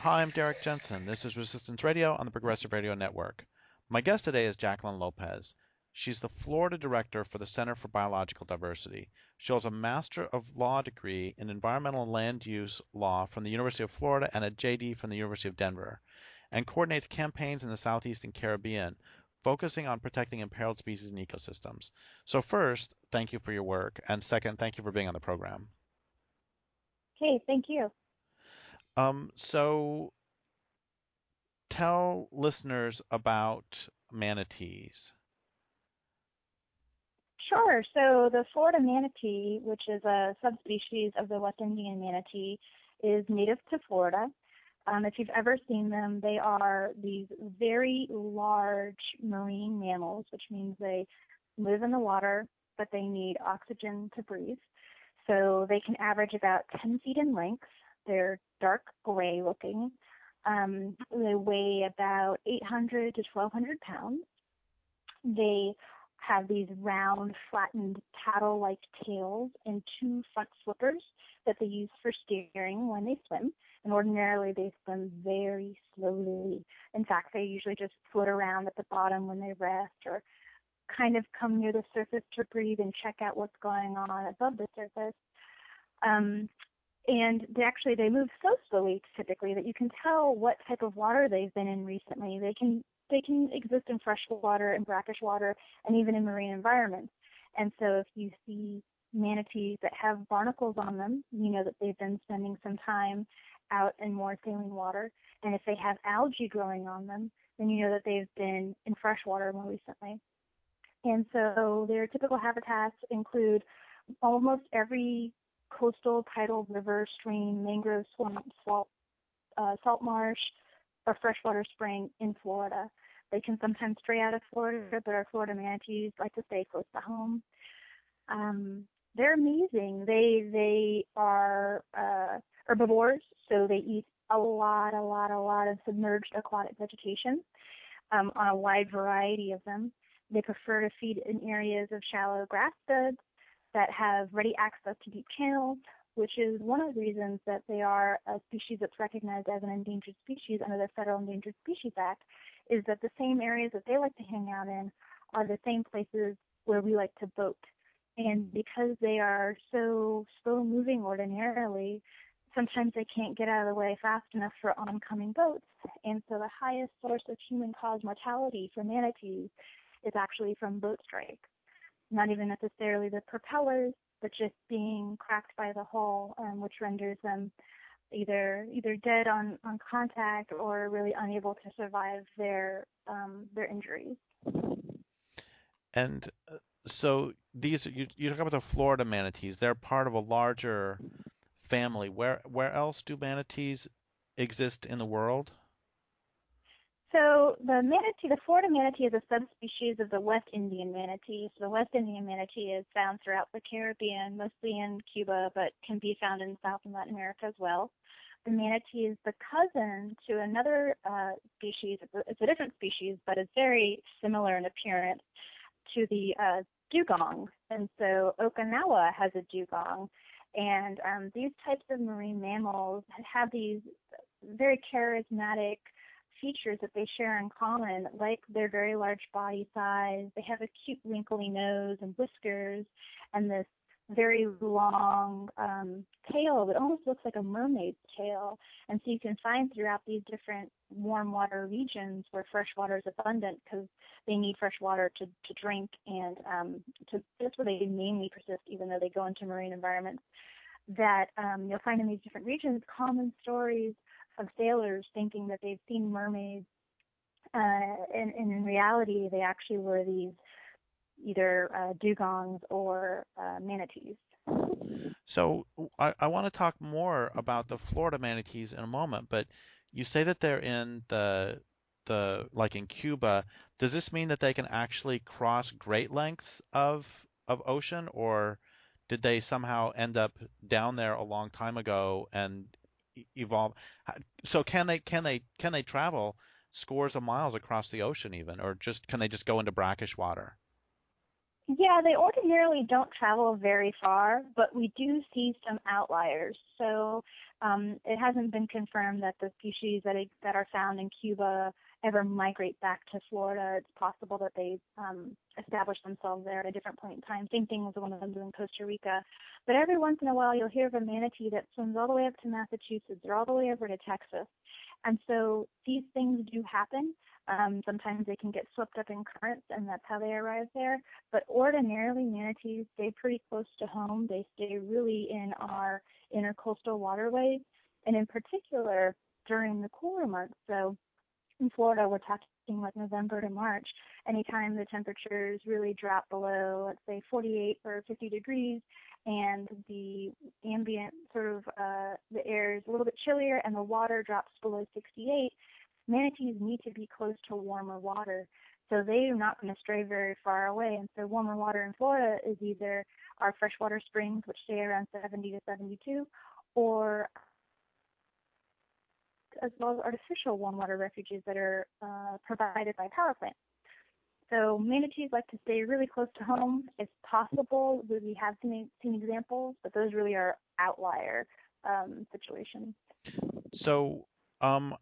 Hi, I'm Derek Jensen. This is Resistance Radio on the Progressive Radio Network. My guest today is Jacqueline Lopez. She's the Florida Director for the Center for Biological Diversity. She holds a Master of Law degree in Environmental and Land Use Law from the University of Florida and a JD from the University of Denver, and coordinates campaigns in the Southeast and Caribbean, focusing on protecting imperiled species and ecosystems. So first, thank you for your work, and second, thank you for being on the program. Okay, thank you. So tell listeners about manatees. Sure. So the Florida manatee, which is a subspecies of the West Indian manatee, is native to Florida. If you've ever seen them, they are these very large marine mammals, which means they live in the water, but they need oxygen to breathe. So they can average about 10 feet in length. They're dark gray looking. They weigh about 800 to 1,200 pounds. They have these round, flattened, paddle-like tails and two front flippers that they use for steering when they swim. And ordinarily, they swim very slowly. In fact, they usually just float around at the bottom when they rest or kind of come near the surface to breathe and check out what's going on above the surface. And they move so slowly typically that you can tell what type of water they've been in recently. They can exist in fresh water and brackish water and even in marine environments. And so if you see manatees that have barnacles on them, you know that they've been spending some time out in more saline water. And if they have algae growing on them, then you know that they've been in fresh water more recently. And so their typical habitats include almost every coastal, tidal, river, stream, mangrove, swamp, salt marsh, or freshwater spring in Florida. They can sometimes stray out of Florida, but our Florida manatees like to stay close to home. They're amazing. They are herbivores, so they eat a lot of submerged aquatic vegetation on a wide variety of them. They prefer to feed in areas of shallow grass beds that have ready access to deep channels, which is one of the reasons that they are a species that's recognized as an endangered species under the Federal Endangered Species Act, is that the same areas that they like to hang out in are the same places where we like to boat. And because they are so slow-moving ordinarily, sometimes they can't get out of the way fast enough for oncoming boats. And so the highest source of human-caused mortality for manatees is actually from boat strike. Not even necessarily the propellers, but just being cracked by the hull, which renders them either dead on contact or really unable to survive their injuries. And so these you talk about the Florida manatees. They're part of a larger family. Where else do manatees exist in the world? So the Florida manatee is a subspecies of the West Indian manatee. So the West Indian manatee is found throughout the Caribbean, mostly in Cuba, but can be found in South and Latin America as well. The manatee is the cousin to another species. It's a different species, but it's very similar in appearance to the dugong. And so Okinawa has a dugong. And these types of marine mammals have these very charismatic features that they share in common, like their very large body size. They have a cute wrinkly nose and whiskers and this very long tail that almost looks like a mermaid's tail. And so you can find throughout these different warm water regions where fresh water is abundant because they need fresh water to drink, and that's where they mainly persist even though they go into marine environments, that you'll find in these different regions common stories of sailors thinking that they've seen mermaids, and in reality they actually were these either dugongs or manatees. So I want to talk more about the Florida manatees in a moment, but you say that they're in the like in Cuba. Does this mean that they can actually cross great lengths of ocean, or did they somehow end up down there a long time ago and evolve? So can they travel scores of miles across the ocean even, or just can they just go into brackish water? Yeah, they ordinarily don't travel very far, but we do see some outliers. So it hasn't been confirmed that the species that are found in Cuba ever migrate back to Florida. It's possible that they establish themselves there at a different point in time. Same thing with one of them in Costa Rica. But every once in a while, you'll hear of a manatee that swims all the way up to Massachusetts or all the way over to Texas. And so these things do happen. Sometimes they can get swept up in currents, and that's how they arrive there. But ordinarily, manatees stay pretty close to home. They stay really in our intercoastal waterways, and in particular during the cooler months. So in Florida, we're talking like November to March. Anytime the temperatures really drop below, let's say 48 or 50 degrees, and the ambient sort of the air is a little bit chillier and the water drops below 68, manatees need to be close to warmer water. So they are not going to stray very far away. And so warmer water in Florida is either our freshwater springs, which stay around 70 to 72, or as well as artificial warm water refuges that are provided by power plants. So manatees like to stay really close to home. It's possible that we have seen examples, but those really are outlier situations. So, um,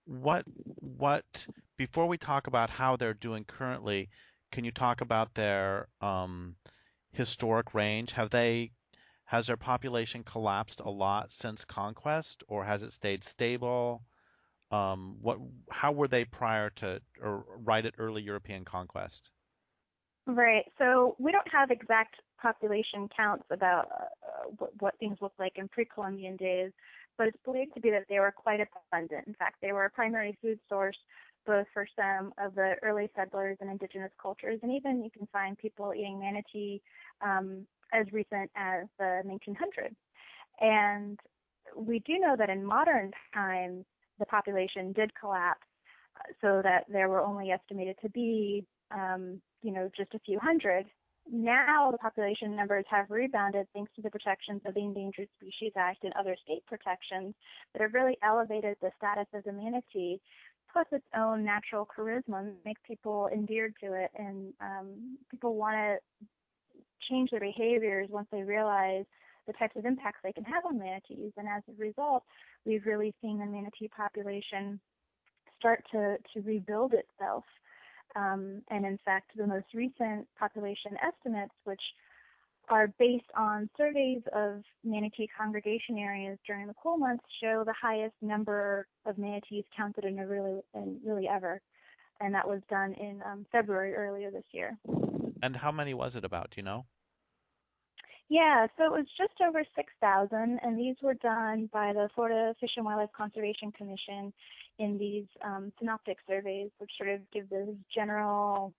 what before we talk about how they're doing currently, can you talk about their historic range? Has their population collapsed a lot since conquest, or has it stayed stable? What how were they prior to or right at early European conquest? Right. So we don't have exact population counts about what things looked like in pre-Columbian days, but it's believed to be that they were quite abundant. In fact, they were a primary food source both for some of the early settlers and indigenous cultures, and even you can find people eating manatee as recent as the 1900s. And we do know that in modern times, the population did collapse so that there were only estimated to be, just a few hundred. Now the population numbers have rebounded thanks to the protections of the Endangered Species Act and other state protections that have really elevated the status of the manatee, plus its own natural charisma makes people endeared to it, and people want to change their behaviors once they realize the types of impacts they can have on manatees. And as a result, we've really seen the manatee population start to rebuild itself. And in fact, the most recent population estimates, which are based on surveys of manatee congregation areas during the cool months, show the highest number of manatees counted in really ever. And that was done in February earlier this year. And how many was it about? Do you know? Yeah, so it was just over 6,000, and these were done by the Florida Fish and Wildlife Conservation Commission in these synoptic surveys, which sort of give this general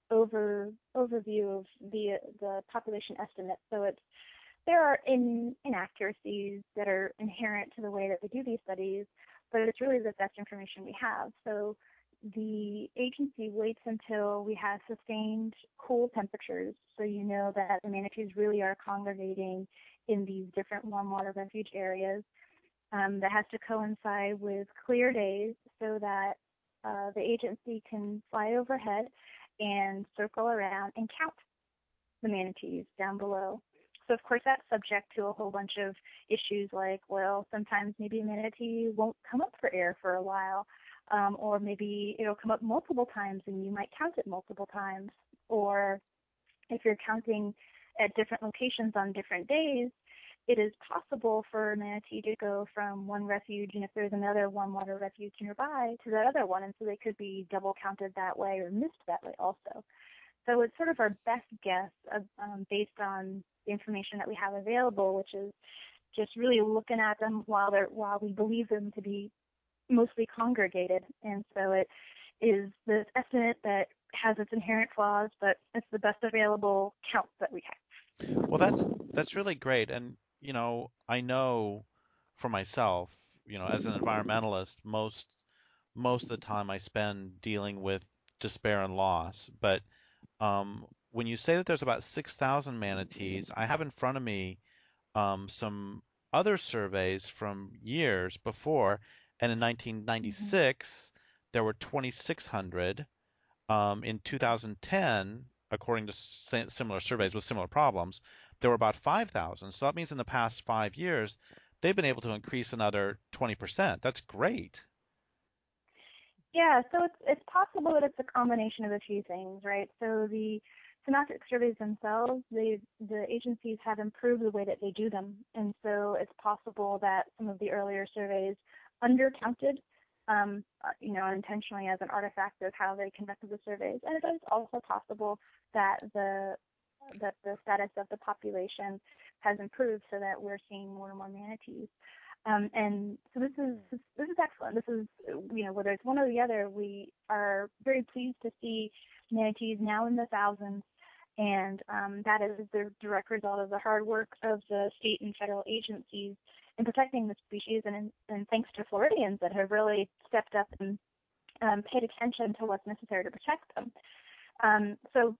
overview of the population estimate. So there are inaccuracies that are inherent to the way that they do these studies, but it's really the best information we have. So the agency waits until we have sustained cool temperatures, so you know that the manatees really are congregating in these different warm water refuge areas. That has to coincide with clear days so that the agency can fly overhead and circle around and count the manatees down below. So of course that's subject to a whole bunch of issues like, well, sometimes maybe a manatee won't come up for air for a while, or maybe it'll come up multiple times and you might count it multiple times. Or if you're counting at different locations on different days, it is possible for a manatee to go from one refuge, and if there's another warm water refuge nearby, to that other one, and so they could be double counted that way or missed that way also. So it's sort of our best guess based on the information that we have available, which is just really looking at them while we believe them to be mostly congregated. And so it is this estimate that has its inherent flaws, but it's the best available count that we have. Well, that's really great. And I know for myself, as an environmentalist, most of the time I spend dealing with despair and loss. But when you say that there's about 6,000 manatees, I have in front of me some other surveys from years before, and in Mm-hmm. 1996 there were 2,600. In 2010, according to similar surveys with similar problems, there were about 5,000. So that means in the past 5 years, they've been able to increase another 20%. That's great. Yeah, so it's possible that it's a combination of a few things, right? So the synoptic surveys themselves, the agencies have improved the way that they do them, and so it's possible that some of the earlier surveys undercounted, unintentionally as an artifact of how they conducted the surveys, and it is also possible that the status of the population has improved so that we're seeing more and more manatees. And so this is excellent. This is, whether it's one or the other, we are very pleased to see manatees now in the thousands, and that is the direct result of the hard work of the state and federal agencies in protecting the species, and thanks to Floridians that have really stepped up and paid attention to what's necessary to protect them. So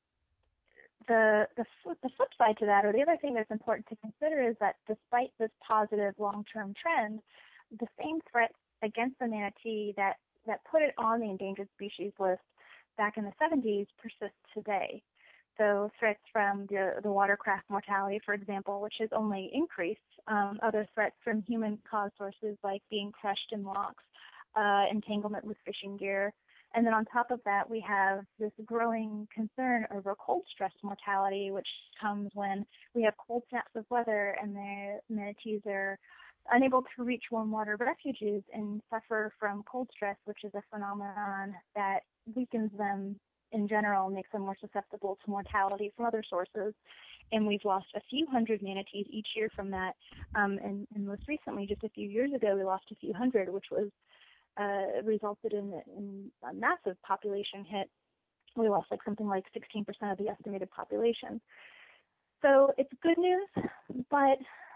the flip side to that, or the other thing that's important to consider, is that despite this positive long-term trend, the same threats against the manatee that put it on the endangered species list back in the 70s persist today. So threats from the watercraft mortality, for example, which has only increased, other threats from human-caused sources like being crushed in locks, entanglement with fishing gear. And then on top of that, we have this growing concern over cold stress mortality, which comes when we have cold snaps of weather and the manatees are unable to reach warm water refuges and suffer from cold stress, which is a phenomenon that weakens them in general, makes them more susceptible to mortality from other sources. And we've lost a few hundred manatees each year from that. And most recently, just a few years ago, we lost a few hundred, which was resulted in a massive population hit. We lost something like 16% of the estimated population. So it's good news, but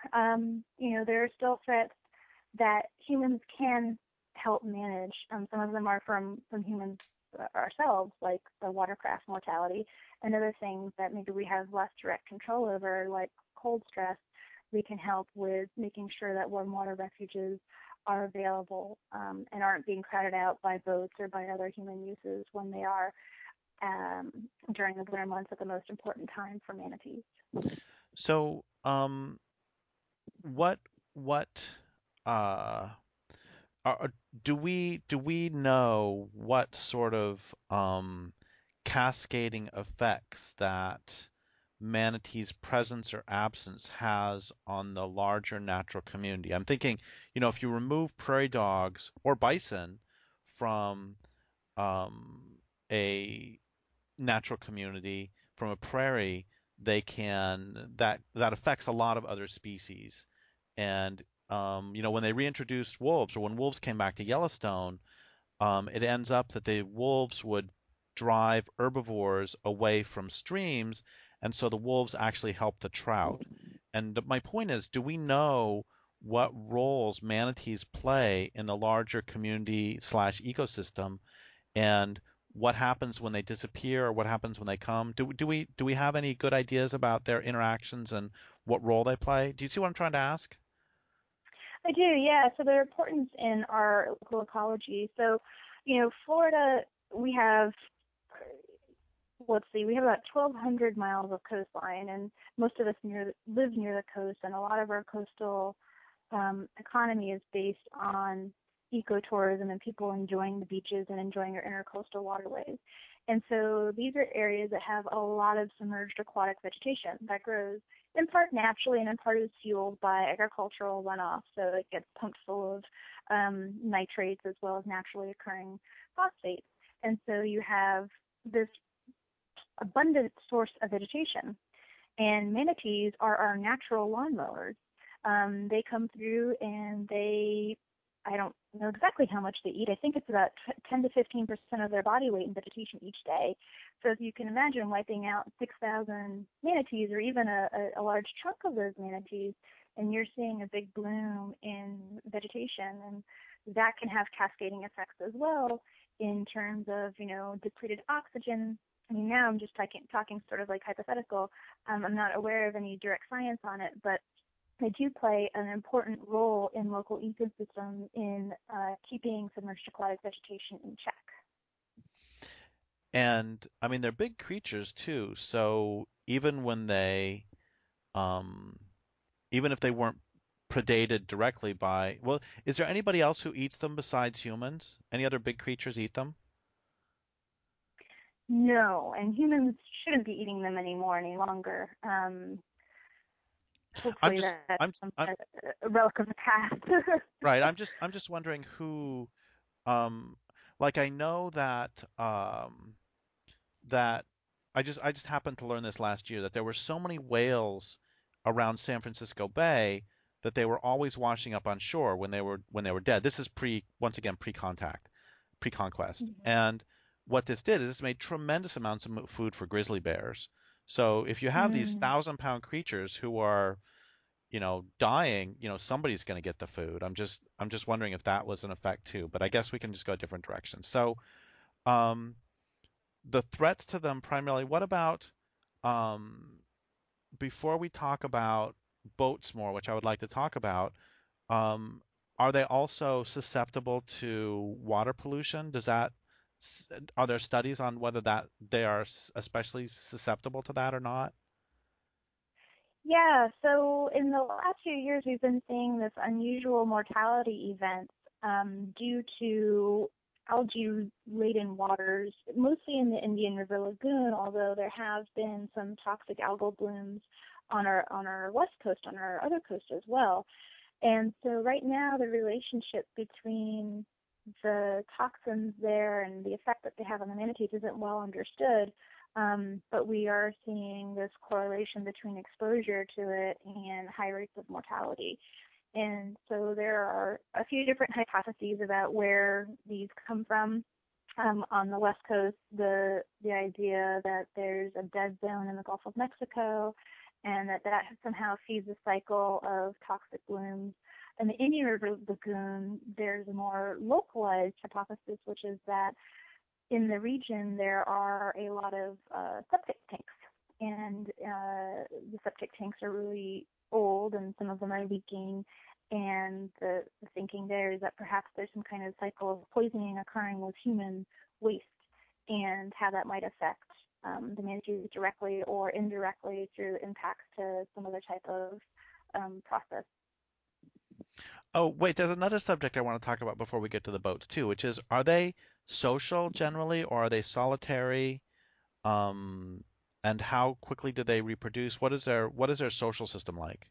there are still threats that humans can help manage. Some of them are from humans ourselves, like the watercraft mortality, and other things that maybe we have less direct control over, like cold stress. We can help with making sure that warm water refuges are available and aren't being crowded out by boats or by other human uses when they are during the winter months at the most important time for manatees. So, what uh, do we know what sort of cascading effects that manatee's presence or absence has on the larger natural community? I'm thinking, if you remove prairie dogs or bison from a natural community, from a prairie, that affects a lot of other species. And when they reintroduced wolves, or when wolves came back to Yellowstone, it ends up that the wolves would drive herbivores away from streams, and so the wolves actually help the trout. And my point is, do we know what roles manatees play in the larger community / ecosystem, and what happens when they disappear, or what happens when they come? Do we have any good ideas about their interactions and what role they play? Do you see what I'm trying to ask? I do, yeah. So their importance in our local ecology. So, Florida, we have about 1,200 miles of coastline, and most of us live near the coast, and a lot of our coastal economy is based on ecotourism and people enjoying the beaches and enjoying our intercoastal waterways. And so these are areas that have a lot of submerged aquatic vegetation that grows in part naturally and in part is fueled by agricultural runoff. So it gets pumped full of nitrates as well as naturally occurring phosphates. And so you have this abundant source of vegetation. And manatees are our natural lawnmowers. They come through and I don't know exactly how much they eat. I think it's about 10 to 15% of their body weight in vegetation each day. So if you can imagine wiping out 6,000 manatees, or even a large chunk of those manatees, and you're seeing a big bloom in vegetation, and that can have cascading effects as well in terms of, depleted oxygen. I mean, now I'm just talking sort of like hypothetical. I'm not aware of any direct science on it, but they do play an important role in local ecosystems in keeping submerged aquatic vegetation in check. And I mean, they're big creatures too. So um, even if they weren't predated directly by, well, is there anybody else who eats them besides humans? Any other big creatures eat them? No, and humans shouldn't be eating them anymore any longer. I'm Hopefully just, that's I'm a relic of the past. right. I'm just wondering who, um, like I know that I just happened to learn this last year that there were so many whales around San Francisco Bay that they were always washing up on shore when they were dead. This is once again pre-contact, pre-conquest. Mhm. And what this did is this made tremendous amounts of food for grizzly bears. So if you have these Mm. 1,000-pound creatures who are, dying, somebody's going to get the food. I'm just wondering if that was an effect too, but I guess we can just go different directions. So, um, the threats to them primarily, what about um, before we talk about boats more, which I would like to talk about, um, are they also susceptible to water pollution? Are there studies on whether that they are especially susceptible to that or not? Yeah, so in the last few years, we've been seeing this unusual mortality event due to algae-laden waters, mostly in the Indian River Lagoon, although there have been some toxic algal blooms on our west coast, on our other coast as well. And so right now, the relationship between the toxins there and the effect that they have on the manatees isn't well understood. But we are seeing this correlation between exposure to it and high rates of mortality. And so there are a few different hypotheses about where these come from. On the west coast, the idea that there's a dead zone in the Gulf of Mexico, and that somehow feeds a cycle of toxic blooms. In the Indian River Lagoon, there's a more localized hypothesis, which is that in the region there are a lot of septic tanks, and the septic tanks are really old, and some of them are leaking. And the thinking there is that perhaps there's some kind of cycle of poisoning occurring with human waste, and how that might affect the manatees directly or indirectly through impacts to some other type of process. Oh, wait, there's another subject I want to talk about before we get to the boats too, which is are they social generally or are they solitary? Um, and how quickly do they reproduce? What is their social system like?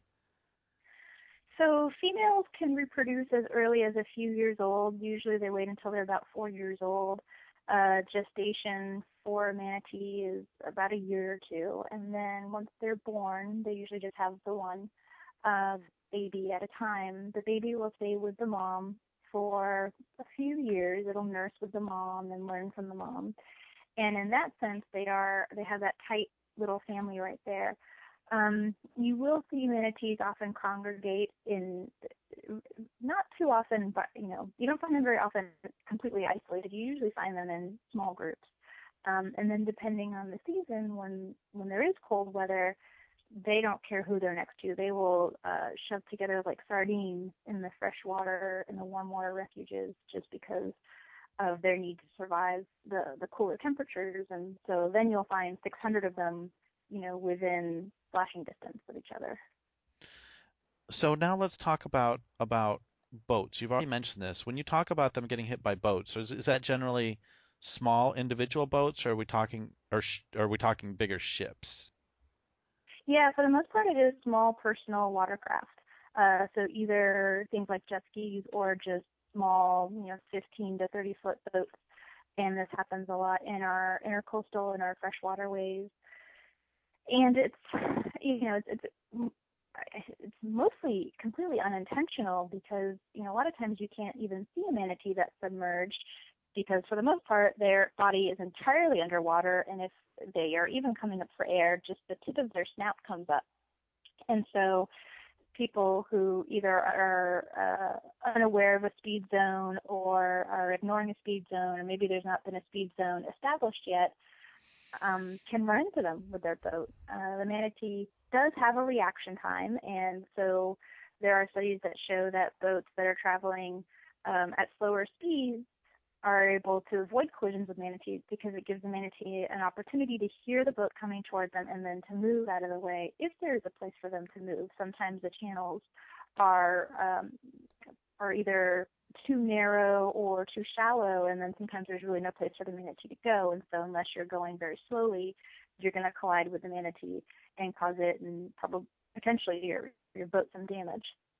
So females can reproduce as early as a few years old. Usually they wait until they're about 4 years old. Gestation for a manatee is about a year or two. And then once they're born, they usually just have the one uh, baby at a time. The baby will stay with the mom for a few years. It'll nurse with the mom and learn from the mom. And in that sense, they have that tight little family right there. You will see manatees often congregate in, not too often, but you don't find them very often completely isolated. You usually find them in small groups. And then depending on the season, when there is cold weather, they don't care who they're next to. They will shove together like sardines in the fresh water, in the warm water refuges, just because of their need to survive the cooler temperatures. And so then you'll find 600 of them, within splashing distance of each other. So now let's talk about boats. You've already mentioned this. When you talk about them getting hit by boats, is that generally small individual boats, or are we talking bigger ships? Yeah, for the most part, it is small personal watercraft. So either things like jet skis or just small, 15 to 30-foot boats. And this happens a lot in our intercoastal and our freshwater ways. And it's mostly completely unintentional because a lot of times you can't even see a manatee that's submerged because for the most part their body is entirely underwater, and if they are even coming up for air, just the tip of their snout comes up. And so people who either are unaware of a speed zone or are ignoring a speed zone, or maybe there's not been a speed zone established yet, can run into them with their boat. The manatee does have a reaction time, and so there are studies that show that boats that are traveling at slower speeds are able to avoid collisions with manatees because it gives the manatee an opportunity to hear the boat coming toward them and then to move out of the way if there is a place for them to move. Sometimes the channels are either too narrow or too shallow, and then sometimes there's really no place for the manatee to go. And so unless you're going very slowly, you're going to collide with the manatee and cause it and probably potentially your boat some damage.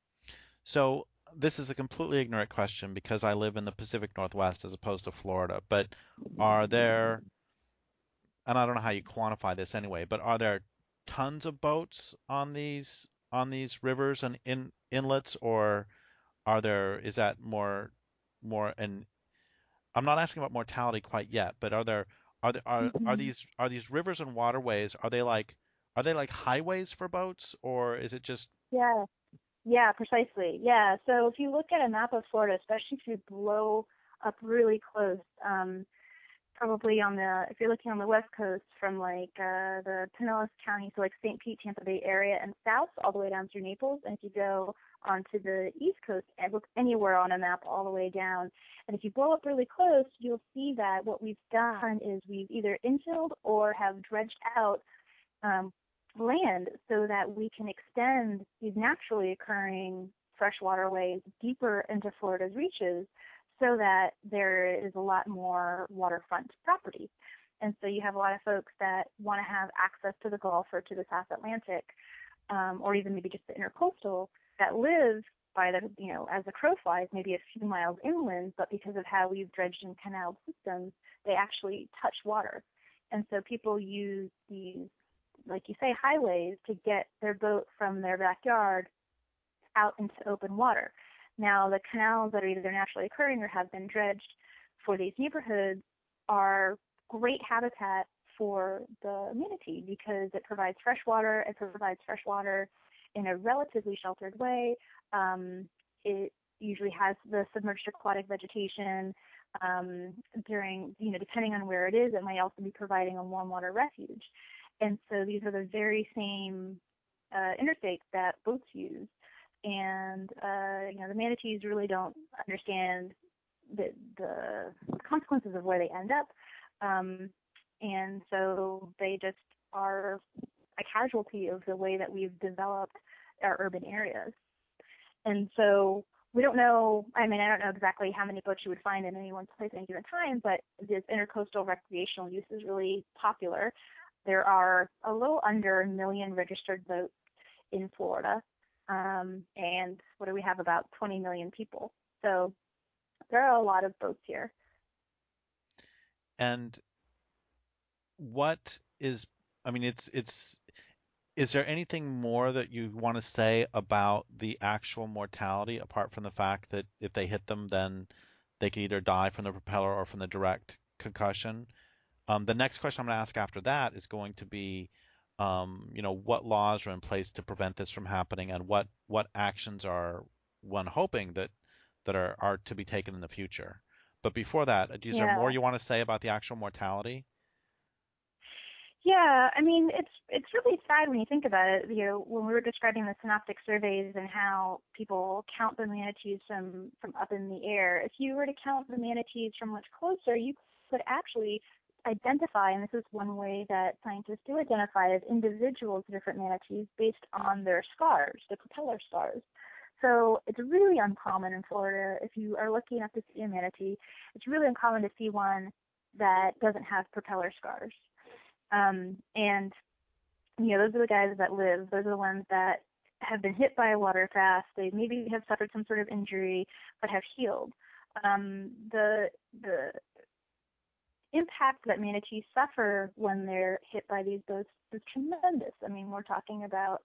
So this is a completely ignorant question because I live in the Pacific Northwest as opposed to Florida, but are there, and I don't know how you quantify this anyway, but are there tons of boats on these rivers and inlets, or is that more and I'm not asking about mortality quite yet, but Mm-hmm. are these rivers and waterways, are they like highways for boats, or is it just Yeah. Yeah, precisely. Yeah. So if you look at a map of Florida, especially if you blow up really close, probably if you're looking on the west coast from like the Pinellas County, so like St. Pete, Tampa Bay area and south all the way down through Naples. And if you go onto the east coast and look anywhere on a map all the way down, and if you blow up really close, you'll see that what we've done is we've either infilled or have dredged out um, land so that we can extend these naturally occurring freshwater ways deeper into Florida's reaches so that there is a lot more waterfront property. And so you have a lot of folks that want to have access to the Gulf or to the South Atlantic, or even maybe just the intercoastal, that live by the, as the crow flies, maybe a few miles inland, but because of how we've dredged and canaled systems, they actually touch water. And so people use these, like you say, highways to get their boat from their backyard out into open water. Now, the canals that are either naturally occurring or have been dredged for these neighborhoods are great habitat for the manatee because it provides fresh water. It provides fresh water in a relatively sheltered way. It usually has the submerged aquatic vegetation. During, depending on where it is, it might also be providing a warm water refuge. And so these are the very same interstates that boats use. And, the manatees really don't understand the consequences of where they end up. And so they just are a casualty of the way that we've developed our urban areas. And so we don't know, I don't know exactly how many boats you would find in any one place at any given time, but this intercoastal recreational use is really popular. There are a little under 1 million registered boats in Florida, and what do we have, about 20 million people. So there are a lot of boats here. and what is I mean it's is there anything more that you want to say about the actual mortality apart from the fact that if they hit them then they could either die from the propeller or from the direct concussion? The next question I'm going to ask after that is going to be, what laws are in place to prevent this from happening, and what actions are one hoping that are to be taken in the future. But before that, is there more Yeah. you want to say about the actual mortality? Yeah, it's really sad when you think about it. When we were describing the synoptic surveys and how people count the manatees from up in the air, if you were to count the manatees from much closer, you could actually identify, and this is one way that scientists do identify as individuals, different manatees based on their scars, the propeller scars. So it's really uncommon in Florida. If you are lucky enough to see a manatee, it's really uncommon to see one that doesn't have propeller scars. And those are the guys that live. Those are the ones that have been hit by a water fast. They maybe have suffered some sort of injury, but have healed. The impact that manatees suffer when they're hit by these boats is tremendous. We're talking about,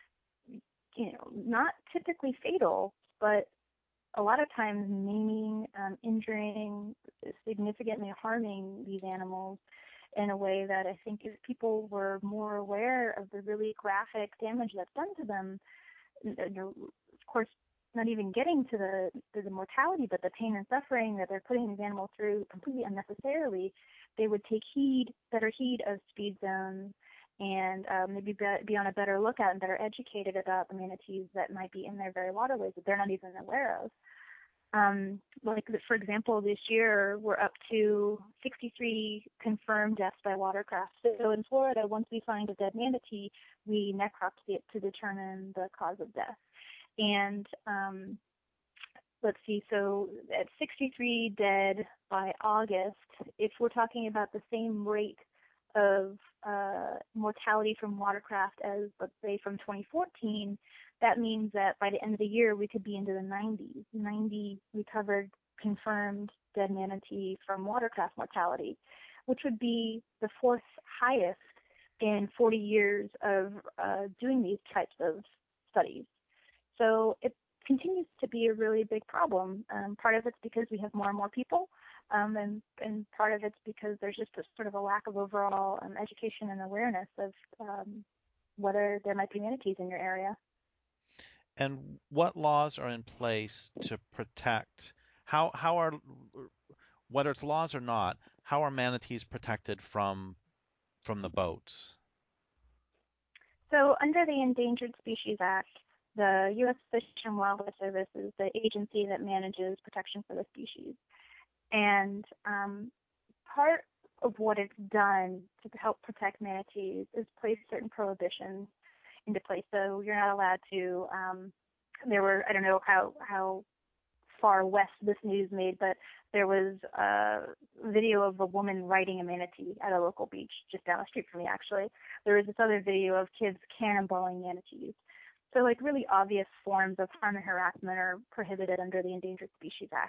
not typically fatal, but a lot of times maiming, injuring, significantly harming these animals in a way that I think if people were more aware of the really graphic damage that's done to them, of course, not even getting to the mortality, but the pain and suffering that they're putting these animals through completely unnecessarily, they would take better heed of speed zones and maybe be on a better lookout and better educated about the manatees that might be in their very waterways that they're not even aware of. Like, for example, this year we're up to 63 confirmed deaths by watercraft. So in Florida, once we find a dead manatee, we necropsy it to determine the cause of death. And let's see, so at 63 dead by August, if we're talking about the same rate of mortality from watercraft as, let's say, from 2014, that means that by the end of the year, we could be into the 90s, 90 recovered, confirmed dead manatee from watercraft mortality, which would be the fourth highest in 40 years of doing these types of studies. So it continues to be a really big problem. Part of it's because we have more and more people, and part of it's because there's just a sort of a lack of overall education and awareness of whether there might be manatees in your area. And what laws are in place to protect, how are, whether it's laws or not, how are manatees protected from the boats? So under the Endangered Species Act, the U.S. Fish and Wildlife Service is the agency that manages protection for the species. And part of what it's done to help protect manatees is place certain prohibitions into place. So you're not allowed to, there were, I don't know how far west this news made, but there was a video of a woman riding a manatee at a local beach just down the street from me, actually. There was this other video of kids cannonballing manatees. So, like, really obvious forms of harm and harassment are prohibited under the Endangered Species Act.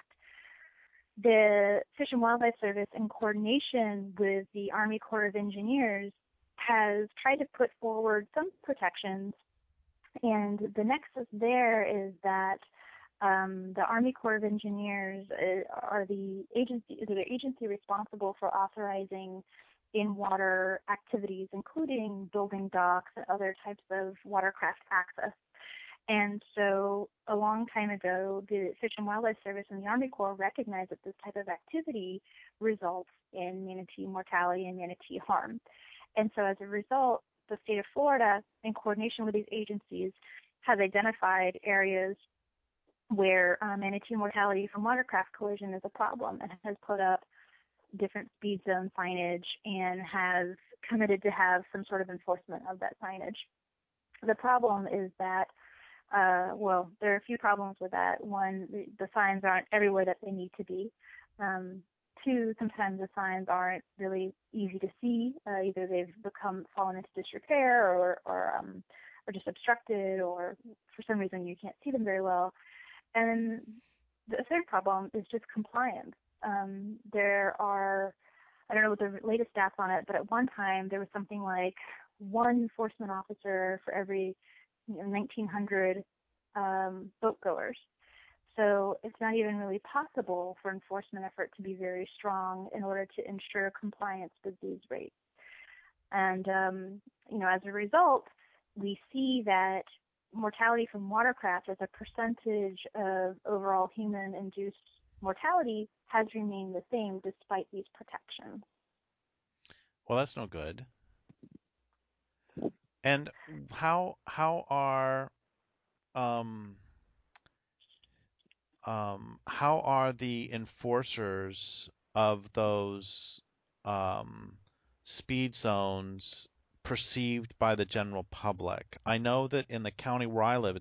The Fish and Wildlife Service, in coordination with the Army Corps of Engineers, has tried to put forward some protections. And the nexus there is that the Army Corps of Engineers are the agency responsible for authorizing in-water activities, including building docks and other types of watercraft access. And so a long time ago, the Fish and Wildlife Service and the Army Corps recognized that this type of activity results in manatee mortality and manatee harm. And so as a result, the state of Florida, in coordination with these agencies, has identified areas where manatee mortality from watercraft collision is a problem and has put up different speed zone signage and has committed to have some sort of enforcement of that signage. The problem is that, well, there are a few problems with that. One, the signs aren't everywhere that they need to be. Two, sometimes the signs aren't really easy to see. Either they've fallen into disrepair or just obstructed, or for some reason you can't see them very well. And the third problem is just compliance. There are, I don't know what the latest stats on it, but at one time there was something like one enforcement officer for every 1,900 boat goers. So it's not even really possible for enforcement effort to be very strong in order to ensure compliance with these rates. And, as a result, we see that mortality from watercraft as a percentage of overall human-induced mortality has remained the same despite these protections. Well, that's no good. And how are the enforcers of those speed zones perceived by the general public? I know that in the county where I live,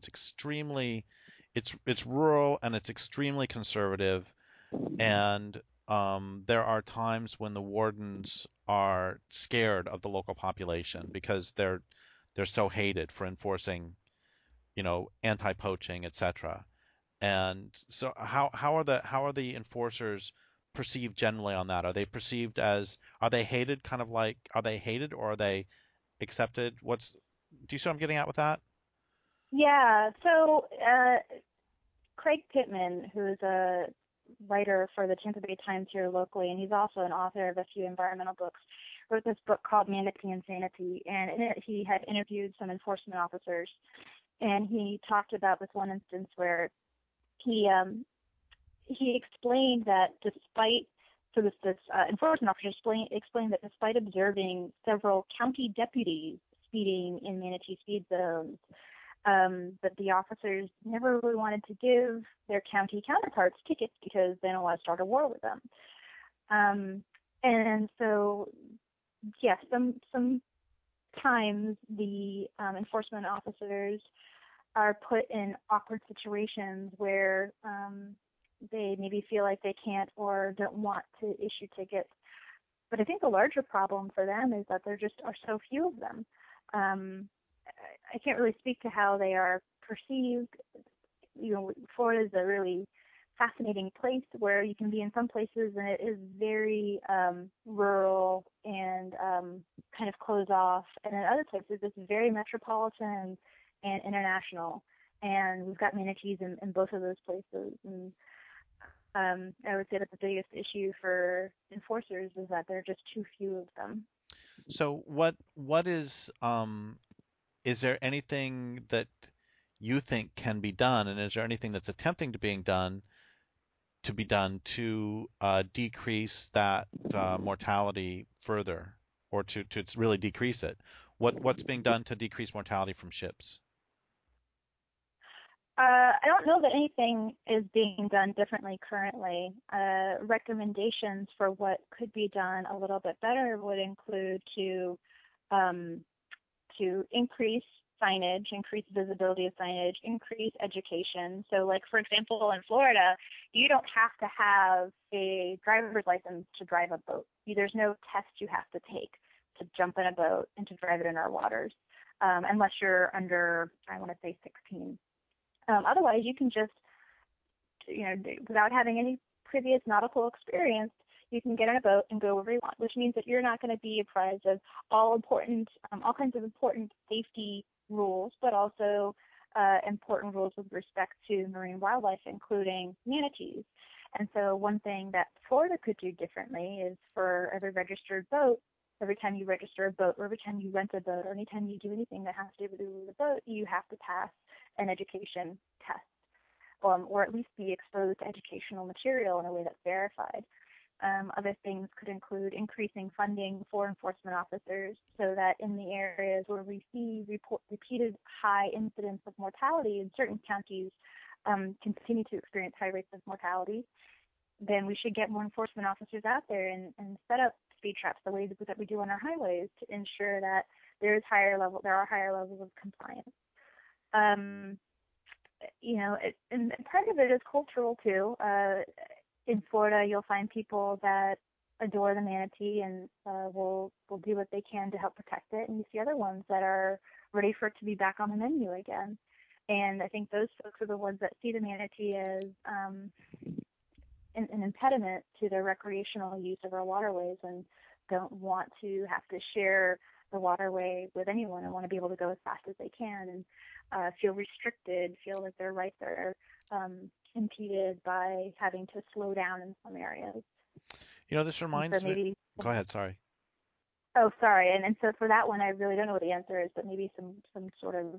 it's rural and it's extremely conservative, and there are times when the wardens are scared of the local population because they're so hated for enforcing, anti-poaching, etc. And so how are the enforcers perceived generally on that? Are they perceived as, are they hated, kind of like, are they hated or are they accepted? Do you see what I'm getting at with that? Yeah. So Craig Pittman, who is a writer for the Tampa Bay Times here locally, and he's also an author of a few environmental books, wrote this book called Manatee Insanity, and in it he had interviewed some enforcement officers, and he talked about this one instance where he explained that this enforcement officer explained that despite observing several county deputies speeding in manatee speed zones, But the officers never really wanted to give their county counterparts tickets because they don't want to start a war with them. And so, yes, sometimes the enforcement officers are put in awkward situations where they maybe feel like they can't or don't want to issue tickets. But I think the larger problem for them is that there just are so few of them. I can't really speak to how they are perceived. Florida is a really fascinating place where you can be in some places and it is very rural and kind of closed off, and in other places it's very metropolitan and international. And we've got manatees in both of those places. And I would say that the biggest issue for enforcers is that there are just too few of them. So what is there anything that you think can be done, and is there anything that's attempting to being done to be done to decrease that mortality further, or to really decrease it? What's being done to decrease mortality from ships? I don't know that anything is being done differently currently. Recommendations for what could be done a little bit better would include um, to increase signage, increase visibility of signage, increase education. So, like, for example, in Florida, you don't have to have a driver's license to drive a boat. There's no test you have to take to jump in a boat and to drive it in our waters, unless you're under, I want to say, 16. Otherwise, you can just, without having any previous nautical experience, you can get on a boat and go wherever you want, which means that you're not going to be apprised of all kinds of important safety rules, but also important rules with respect to marine wildlife, including manatees. And so one thing that Florida could do differently is for every registered boat, every time you register a boat, or every time you rent a boat, or anytime you do anything that has to do with a boat, you have to pass an education test, or at least be exposed to educational material in a way that's verified. Other things could include increasing funding for enforcement officers so that in the areas where we see repeated high incidents of mortality in certain counties continue to experience high rates of mortality, then we should get more enforcement officers out there and set up speed traps the way that we do on our highways to ensure that there are higher levels of compliance. And part of it is cultural too. In Florida, you'll find people that adore the manatee and will do what they can to help protect it, and you see other ones that are ready for it to be back on the menu again. And I think those folks are the ones that see the manatee as an impediment to their recreational use of our waterways and don't want to have to share the waterway with anyone and want to be able to go as fast as they can and feel restricted, feel like their rights are impeded by having to slow down in some areas. This reminds me. Go ahead, sorry. Oh, sorry. And so for that one, I really don't know what the answer is, but maybe some sort of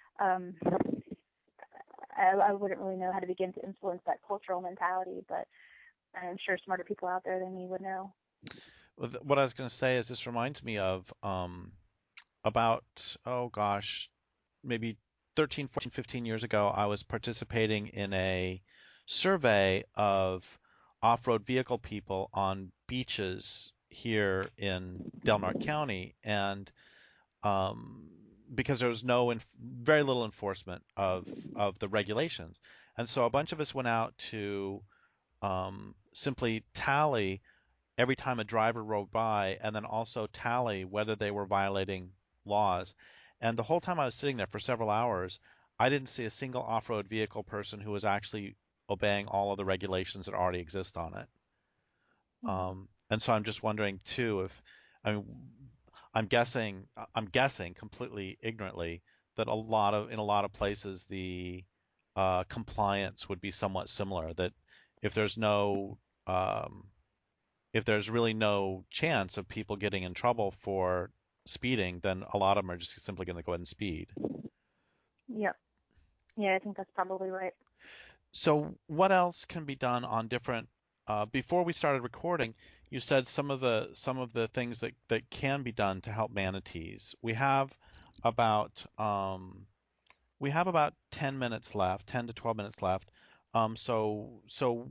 I wouldn't really know how to begin to influence that cultural mentality, but I'm sure smarter people out there than me would know. Well, what I was going to say is this reminds me of about, oh gosh, maybe 13, 14, 15 years ago, I was participating in a survey of off-road vehicle people on beaches here in Del Norte County, and because there was very little enforcement of the regulations, and so a bunch of us went out to simply tally every time a driver rode by, and then also tally whether they were violating laws. And the whole time I was sitting there for several hours, I didn't see a single off-road vehicle person who was actually obeying all of the regulations that already exist on it. And so I'm just wondering too if, I mean, I'm guessing completely ignorantly that in a lot of places the compliance would be somewhat similar. That if there's no if there's really no chance of people getting in trouble for speeding, then a lot of them are just simply going to go ahead and speed. Yep. Yeah, I think that's probably right. So what else can be done on different? Before we started recording, you said some of the things that can be done to help manatees. We have about We have about 10 minutes left, 10 to 12 minutes left. So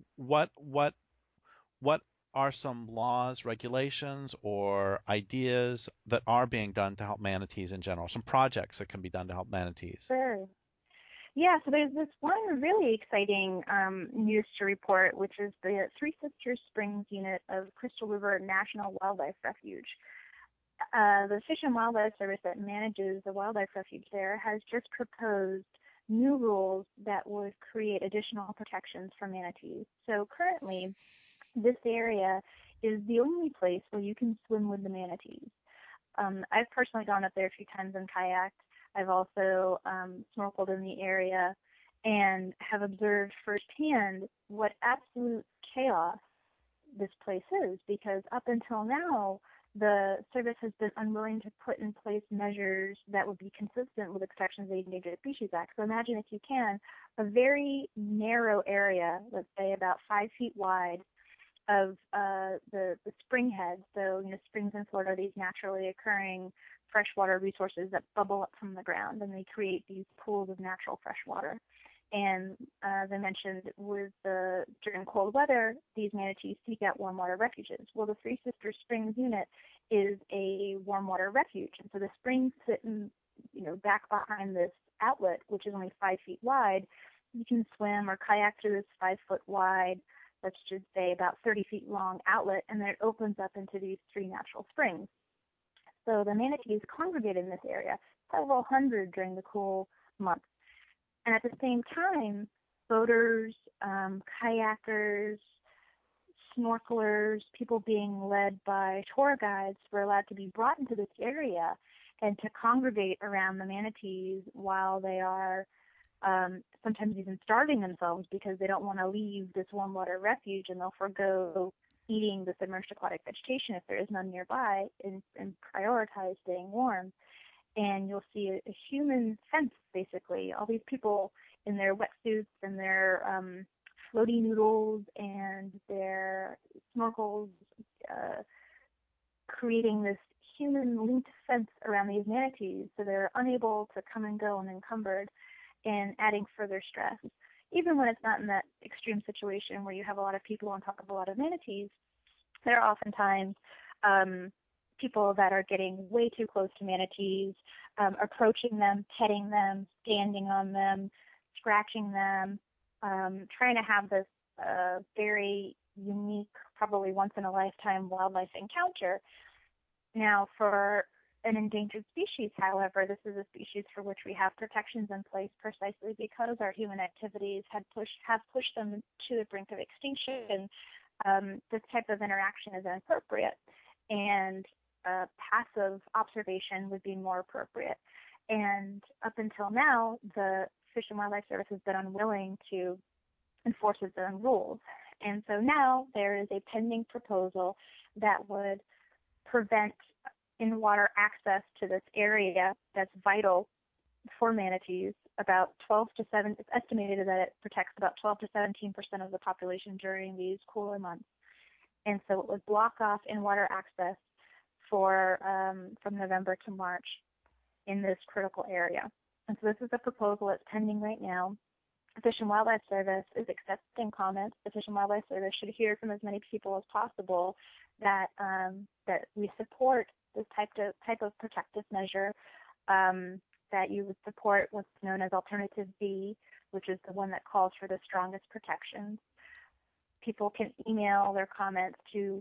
what are some laws, regulations, or ideas that are being done to help manatees in general? Some projects that can be done to help manatees. Sure. Yeah, so there's this one really exciting news to report, which is the Three Sisters Springs unit of Crystal River National Wildlife Refuge. The Fish and Wildlife Service that manages the wildlife refuge there has just proposed new rules that would create additional protections for manatees. So currently, this area is the only place where you can swim with the manatees. I've personally gone up there a few times and kayaked. I've also snorkeled in the area and have observed firsthand what absolute chaos this place is, because up until now, the service has been unwilling to put in place measures that would be consistent with the protections of the Endangered Species Act. So imagine, if you can, a very narrow area, let's say about 5 feet wide, of the spring heads. So, springs in Florida are these naturally occurring freshwater resources that bubble up from the ground, and they create these pools of natural fresh water. And as I mentioned, during cold weather, these manatees seek out warm water refuges. Well, the Three Sisters Springs unit is a warm water refuge, and so the springs sit back behind this outlet, which is only 5 feet wide. You can swim or kayak through this 5 foot wide, let's just say about 30 feet long outlet, and then it opens up into these three natural springs. So the manatees congregate in this area, several hundred during the cool months. And at the same time, boaters, kayakers, snorkelers, people being led by tour guides were allowed to be brought into this area and to congregate around the manatees while they are sometimes even starving themselves because they don't want to leave this warm water refuge, and they'll forego eating the submerged aquatic vegetation if there is none nearby, and prioritize staying warm. And you'll see a human fence, basically. All these people in their wetsuits and their floaty noodles and their snorkels, creating this human linked fence around these manatees so they're unable to come and go unencumbered, and adding further stress. Even when it's not in that extreme situation where you have a lot of people on top of a lot of manatees, there are oftentimes people that are getting way too close to manatees, approaching them, petting them, standing on them, scratching them, trying to have this very unique, probably once-in-a-lifetime wildlife encounter. Now, for an endangered species, however, this is a species for which we have protections in place precisely because our human activities have pushed them to the brink of extinction. This type of interaction is inappropriate, and passive observation would be more appropriate. And up until now, the Fish and Wildlife Service has been unwilling to enforce its own rules. And so now there is a pending proposal that would prevent in-water access to this area that's vital for manatees. About 12 to 7, it's estimated that it protects about 12 to 17% of the population during these cooler months. And so it would block off in-water access for from November to March in this critical area. And so this is a proposal that's pending right now. The Fish and Wildlife Service is accepting comments. The Fish and Wildlife Service should hear from as many people as possible that that we support this type of protective measure, that you would support what's known as Alternative B, which is the one that calls for the strongest protections. People can email their comments to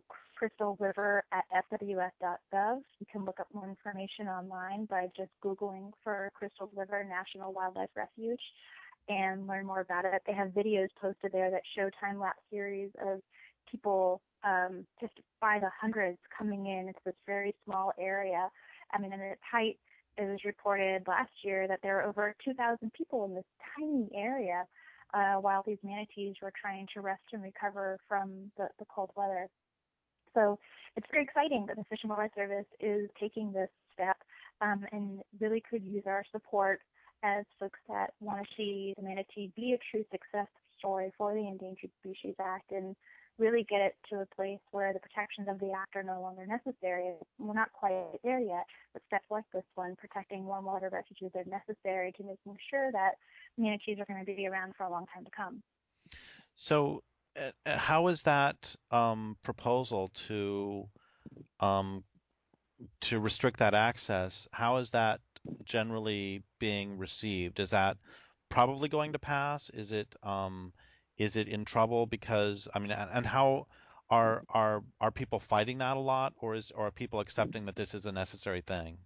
crystalriver@fws.gov. You can look up more information online by just Googling for Crystal River National Wildlife Refuge and learn more about it. They have videos posted there that show time-lapse series of people just by the hundreds coming in into this very small area. I mean, in its height, it was reported last year that there were over 2,000 people in this tiny area while these manatees were trying to rest and recover from the cold weather. So it's very exciting that the Fish and Wildlife Service is taking this step and really could use our support as folks that want to see the manatee be a true success story for the Endangered Species Act and really get it to a place where the protections of the act are no longer necessary. We're not quite there yet, but steps like this one, protecting warm water refuges, are necessary to making sure that manatees are going to be around for a long time to come. So, how is that proposal um, to restrict that access? How is that generally being received? Is that probably going to pass? Is it in trouble because I mean, and how are people fighting that a lot, or are people accepting that this is a necessary thing?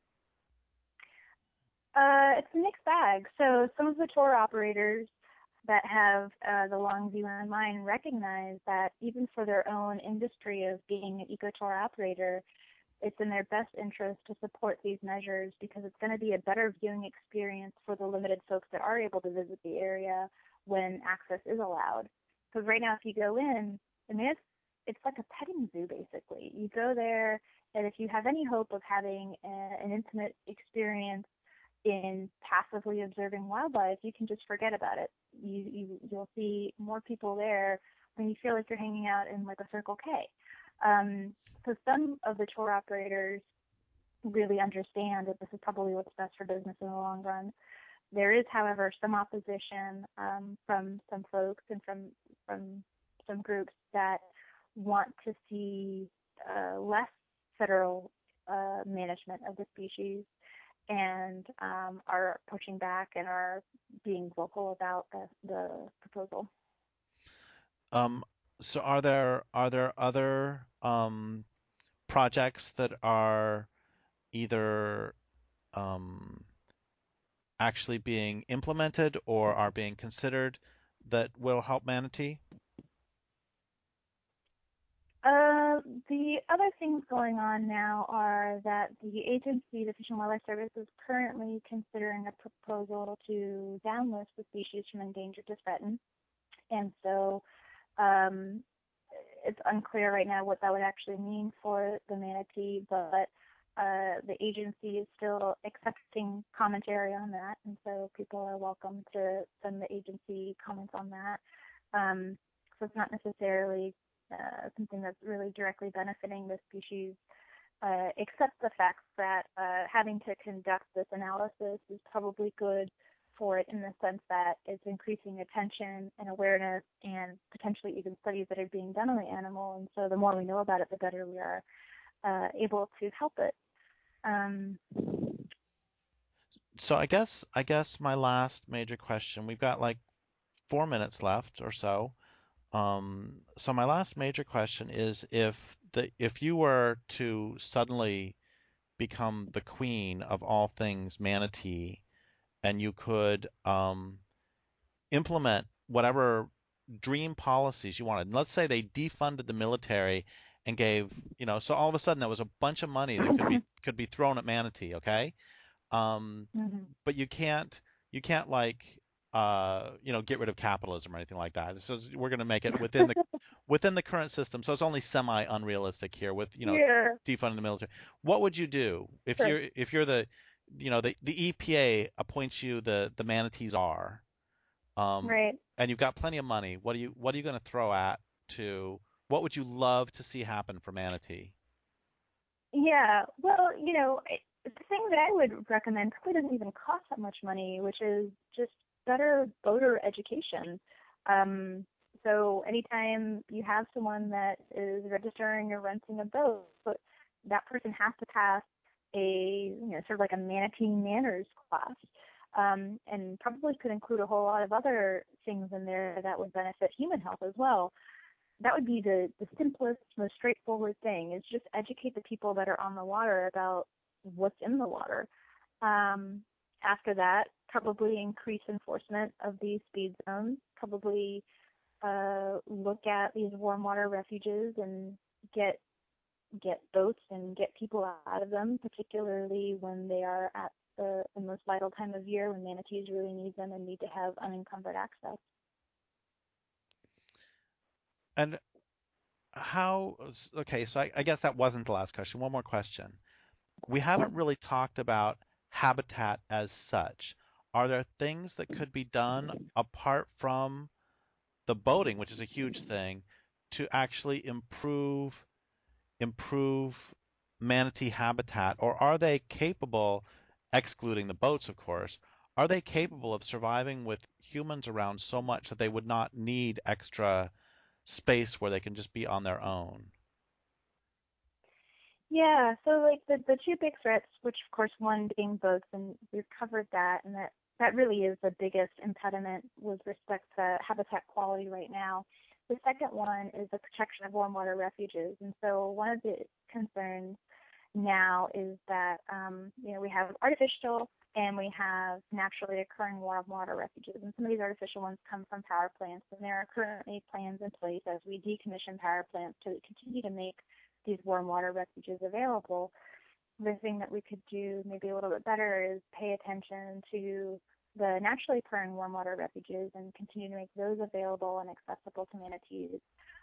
It's a mixed bag. So some of the tour operators that have the long view in mind recognize that even for their own industry of being an eco-tour operator, it's in their best interest to support these measures because it's going to be a better viewing experience for the limited folks that are able to visit the area when access is allowed. Because right now, if you go in, I mean, it's like a petting zoo basically. You go there, and if you have any hope of having an intimate experience in passively observing wildlife, you can just forget about it. You'll see more people there when you feel like you're hanging out in like a Circle K. So some of the tour operators really understand that this is probably what's best for business in the long run. There is, however, some opposition from some folks and from some groups that want to see less federal management of the species and are pushing back and are being vocal about the proposal. Um, so are there other projects that are either um, actually being implemented or are being considered that will help manatee? The other things going on now are that the agency, the Fish and Wildlife Service, is currently considering a proposal to downlist the species from endangered to threatened. And so um, it's unclear right now what that would actually mean for the manatee, but the agency is still accepting commentary on that, and so people are welcome to send the agency comments on that. So it's not necessarily something that's really directly benefiting the species, except the fact that having to conduct this analysis is probably good for it in the sense that it's increasing attention and awareness and potentially even studies that are being done on the animal. And so the more we know about it, the better we are able to help it. Um, So I guess my last major question, we've got like 4 minutes left or so. So my last major question is if you were to suddenly become the queen of all things manatee and you could implement whatever dream policies you wanted. Let's say they defunded the military and gave, so all of a sudden there was a bunch of money that could be thrown at manatee, okay? Um, mm-hmm. but you can't like get rid of capitalism or anything like that. So we're going to make it within the current system. So it's only semi unrealistic here with Yeah, defunding the military. What would you do if sure. you're the EPA appoints you the manatees are Right. and you've got plenty of money. What are you going to throw at to what would you love to see happen for manatee? Yeah. Well, the thing that I would recommend probably doesn't even cost that much money, which is just better boater education. Um, so anytime you have someone that is registering or renting a boat, that person has to pass sort of like a manatee manners class. And probably could include a whole lot of other things in there that would benefit human health as well. That would be the simplest, most straightforward thing is just educate the people that are on the water about what's in the water. Um, After that, probably increase enforcement of these speed zones, probably look at these warm water refuges and get boats and get people out of them, particularly when they are at the most vital time of year when manatees really need them and need to have unencumbered access. And how, okay, so I guess that wasn't the last question. One more question. We haven't really talked about habitat as such. Are there things that could be done apart from the boating, which is a huge thing, to actually improve manatee habitat, or are they capable, excluding the boats, of course, are they capable of surviving with humans around so much that they would not need extra space where they can just be on their own? Yeah, so like the two big threats, which of course one being boats, and we've covered that, and that really is the biggest impediment with respect to habitat quality right now. The second one is the protection of warm water refuges, and so one of the concerns now is that we have artificial and we have naturally occurring warm water refuges, and some of these artificial ones come from power plants, and there are currently plans in place as we decommission power plants to continue to make these warm water refuges available. The thing that we could do maybe a little bit better is pay attention to the naturally occurring warm water refuges and continue to make those available and accessible to manatees,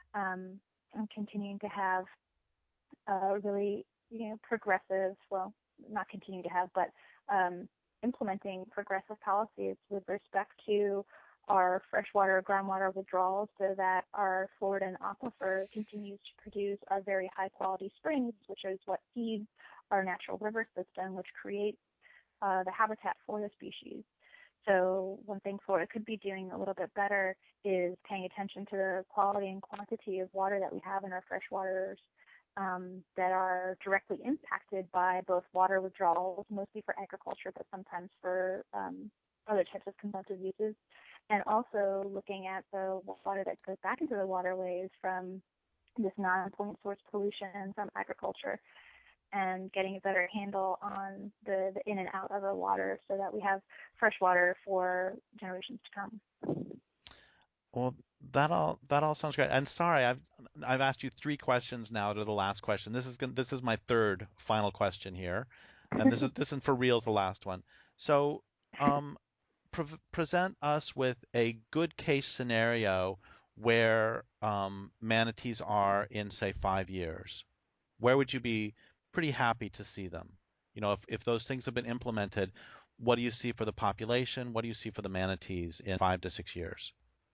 and continuing to have really, progressive, well, not continue to have, but implementing progressive policies with respect to our freshwater groundwater withdrawals so that our Floridan aquifer continues to produce our very high quality springs, which is what feeds our natural river system, which creates the habitat for the species. So one thing Florida could be doing a little bit better is paying attention to the quality and quantity of water that we have in our freshwaters that are directly impacted by both water withdrawals, mostly for agriculture, but sometimes for other types of consumptive uses, and also looking at the water that goes back into the waterways from this non-point source pollution from agriculture, and getting a better handle on the in and out of the water so that we have fresh water for generations to come. Well, that all sounds great. And sorry, I've asked you three questions now to the last question. This is my third final question here, and this is for real the last one. So, um, present us with a good case scenario where manatees are in, say, 5 years. Where would you be pretty happy to see them? If those things have been implemented, what do you see for the population? What do you see for the manatees in 5 to 6 years?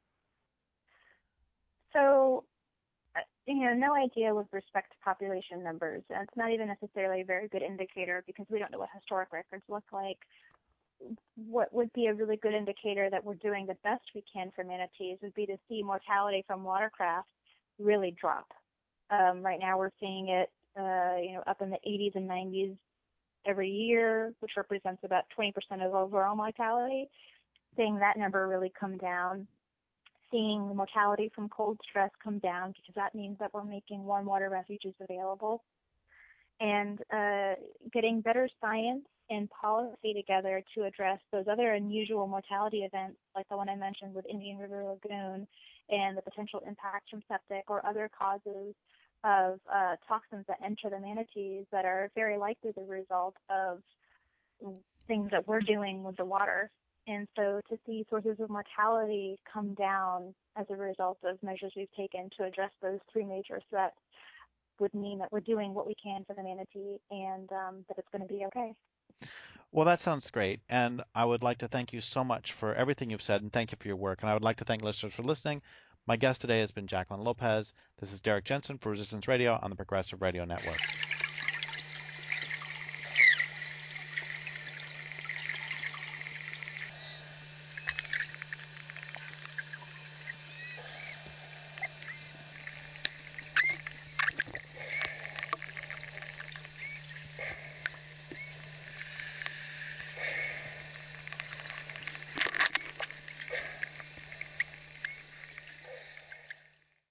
So, no idea with respect to population numbers. And it's not even necessarily a very good indicator because we don't know what historic records look like. What would be a really good indicator that we're doing the best we can for manatees would be to see mortality from watercraft really drop. Right now we're seeing it, up in the 80s and 90s every year, which represents about 20% of overall mortality. Seeing that number really come down, seeing the mortality from cold stress come down, because that means that we're making warm water refuges available, and getting better science and policy together to address those other unusual mortality events, like the one I mentioned with Indian River Lagoon, and the potential impacts from septic or other causes of toxins that enter the manatees that are very likely the result of things that we're doing with the water. And so to see sources of mortality come down as a result of measures we've taken to address those three major threats would mean that we're doing what we can for the manatee, and that it's going to be okay. Well, that sounds great. And I would like to thank you so much for everything you've said, and thank you for your work. And I would like to thank listeners for listening. My guest today has been Jacqueline Lopez. This is Derek Jensen for Resistance Radio on the Progressive Radio Network.